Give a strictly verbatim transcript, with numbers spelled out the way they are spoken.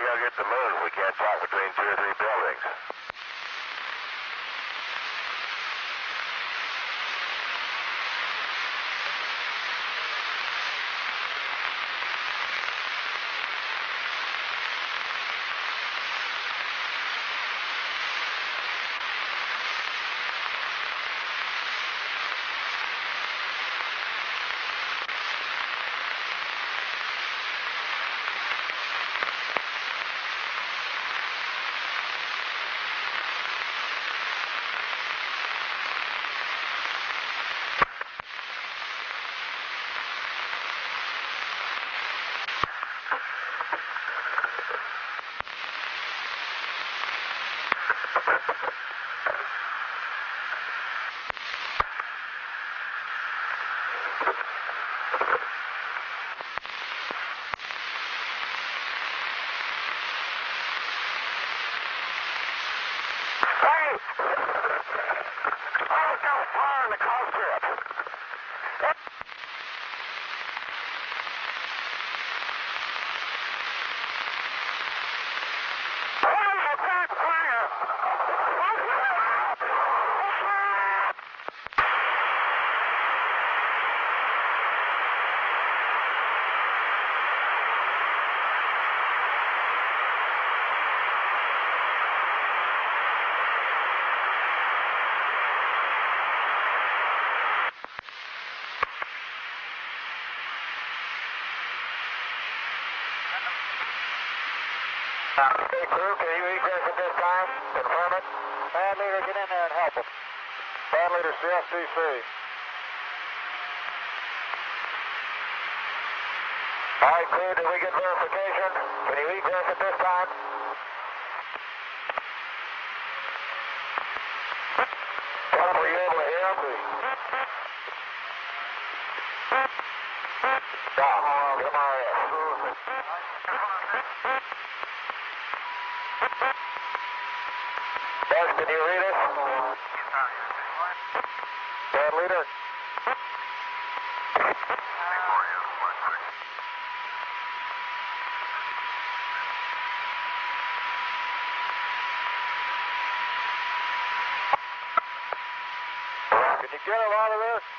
gotta get the moon. We can't talk between two or three buildings. Hey, crew, can you egress at this time? Confirm it. Bad leader, get in there and help him. Bad leader, C F C C. All right, crew, did we get verification? Can you egress at this time? Tell him, were you able to hear him? Yeah, get him R F. Des, can you read us? Bad leader? Can you get him out of there?